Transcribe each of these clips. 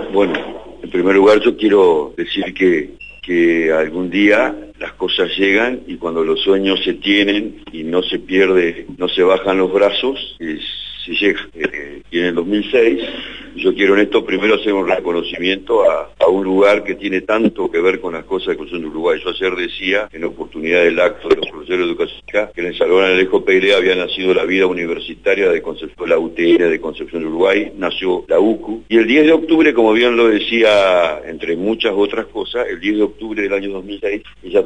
Bueno, en primer lugar yo quiero decir que algún día las cosas llegan y cuando los sueños se tienen y no se pierde, no se bajan los brazos, se llega. Y en el 2006 yo quiero en esto primero hacer un reconocimiento a un lugar que tiene tanto que ver con las cosas de Concepción del Uruguay. Yo ayer decía, en oportunidad del acto de los profesores de educación, que en el Salón Alejo Peiré había nacido la vida universitaria de Concepción, la UTN de Concepción del Uruguay, nació la UCU, y el 10 de octubre, como bien lo decía, entre muchas otras cosas, el 10 de octubre del año 2006,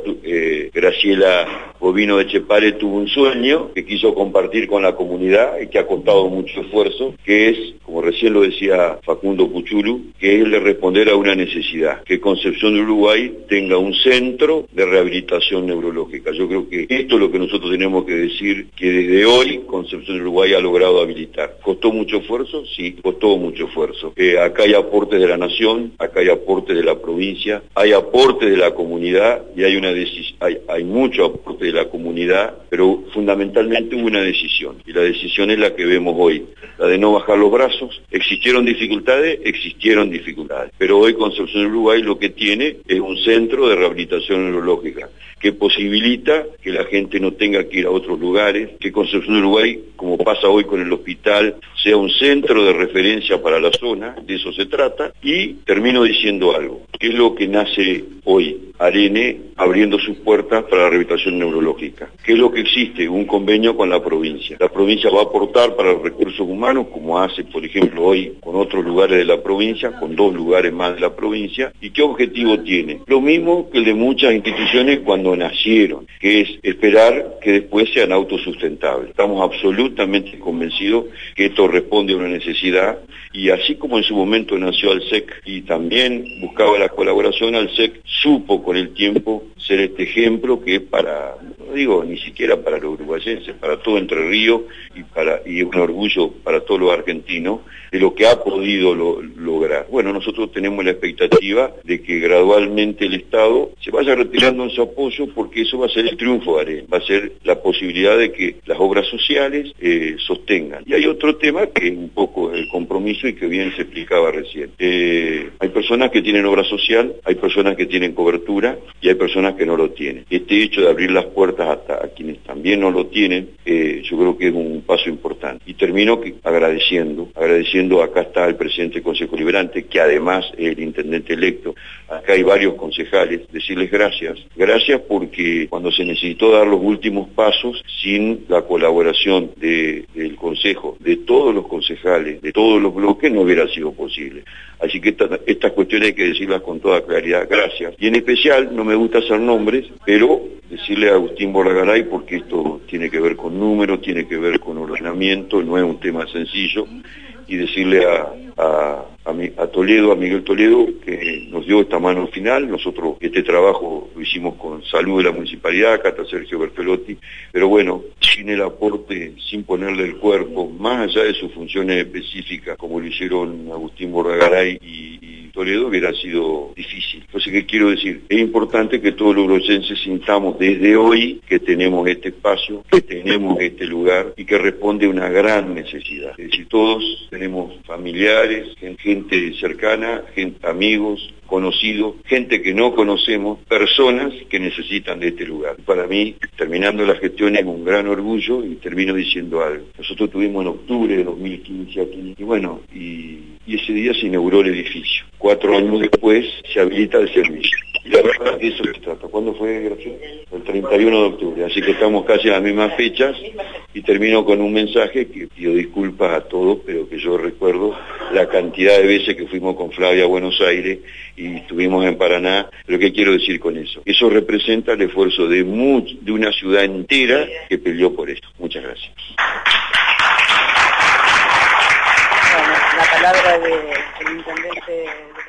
Graciela Bovino Etchepare tuvo un sueño que quiso compartir con la comunidad y que ha costado mucho esfuerzo, que es, como recién lo decía Facundo Puchulu, que es el de responder a una necesidad, que Concepción del Uruguay tenga un centro de rehabilitación neurológica. Yo creo que esto es lo que nosotros tenemos que decir, que desde hoy Concepción del Uruguay ha logrado habilitar. ¿Costó mucho esfuerzo? Sí, costó mucho esfuerzo. Acá hay aportes de la nación, acá hay aportes de la provincia, hay aportes de la comunidad y hay mucho aporte de la comunidad, pero fundamentalmente hubo una decisión, y la decisión es la que vemos hoy, la de no bajar los brazos. Existieron dificultades, pero hoy Concepción del Uruguay lo que tiene es un centro de rehabilitación neurológica que posibilita que la gente no tenga que ir a otros lugares, que Concepción del Uruguay, como pasa hoy con el hospital, sea un centro de referencia para la zona, de eso se trata. Y termino diciendo algo, que es lo que nace hoy, ARENE abriendo sus puertas para la rehabilitación neurológica. ¿Qué es lo que existe? Un convenio con la provincia. La provincia va a aportar para los recursos humanos, como hace, por ejemplo, hoy con otros lugares de la provincia, con 2 lugares más de la provincia. ¿Y qué objetivo tiene? Lo mismo que el de muchas instituciones cuando nacieron, que es esperar que después sean autosustentables. Estamos absolutamente convencidos que esto responde a una necesidad, y así como en su momento nació ALSEC y también buscaba la colaboración, ALSEC supo con el tiempo ser este ejemplo que es para, no digo ni siquiera para los uruguayenses, para todo Entre Ríos y un orgullo para todos los argentinos de lo que ha podido lograr. Bueno, nosotros tenemos la expectativa de que gradualmente el Estado se vaya retirando en su apoyo, porque eso va a ser el triunfo de ARENE, va a ser la posibilidad de que las obras sociales sostengan. Y hay otro tema que es un poco el compromiso y que bien se explicaba recién. Hay personas que tienen obra social, hay personas que tienen cobertura y hay personas que no lo tienen. Este hecho de abrir las puertas hasta a quienes también no lo tienen, yo creo que es un paso importante. Y termino agradeciendo, acá está el presidente del Consejo Liberante, que además es el intendente electo, acá hay varios concejales, decirles gracias porque cuando se necesitó dar los últimos pasos, sin la colaboración del Consejo, de todos los concejales, de todos los bloques, no hubiera sido posible. Así que estas cuestiones hay que decirlas con toda claridad, gracias. Y en especial, no me gusta hacer nombres, pero decirle a Agustín Borragaray, porque esto tiene que ver con números, tiene que ver con ordenamiento, no es un tema sencillo, y decirle a Toledo, a Miguel Toledo, que nos dio esta mano final. Nosotros este trabajo lo hicimos con salud de la municipalidad, acá está Sergio Berfelotti, pero bueno, sin el aporte, sin ponerle el cuerpo, más allá de sus funciones específicas, como lo hicieron Agustín Borragaray y Toledo, hubiera sido difícil. Entonces, ¿qué quiero decir? Es importante que todos los uruguayenses sintamos desde hoy que tenemos este espacio, que tenemos este lugar y que responde a una gran necesidad. Es decir, todos tenemos familiares, gente cercana, amigos, conocidos, gente que no conocemos, personas que necesitan de este lugar. Para mí, terminando la gestión, es un gran orgullo, y termino diciendo algo. Nosotros tuvimos en octubre de 2015 aquí, y bueno, y ese día se inauguró el edificio. 4 años después se habilita el servicio. Y la verdad que eso se trata. ¿Cuándo fue, Graciela? El 31 de octubre. Así que estamos casi en las mismas fechas, y termino con un mensaje que pido disculpas a todos, pero que yo recuerdo la cantidad de veces que fuimos con Flavia a Buenos Aires y estuvimos en Paraná. Pero ¿qué quiero decir con eso? Eso representa el esfuerzo de una ciudad entera que peleó por esto. Muchas gracias. Bueno, la palabra del intendente